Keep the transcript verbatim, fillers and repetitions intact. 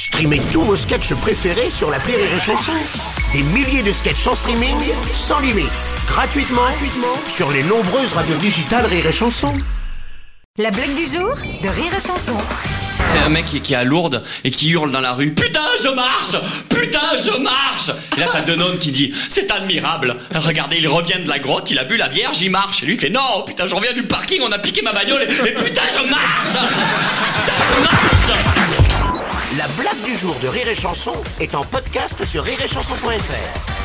Streamez tous vos sketchs préférés sur l'appli Rire et Chanson. Des milliers de sketchs en streaming, sans limite, gratuitement, gratuitement sur les nombreuses radios digitales Rire et Chanson. La blague du jour de Rire et Chanson. C'est un mec qui, qui est à Lourdes et qui hurle dans la rue « Putain, je marche! Putain, je marche !» Et là, t'as Denon qui dit « C'est admirable! Regardez, il revient de la grotte, il a vu la Vierge, il marche. » Et lui, il fait « Non, putain, je reviens du parking, on a piqué ma bagnole et, et putain, je marche! Putain, je marche !» La blague du jour de Rire et Chanson est en podcast sur rire et chanson point f r.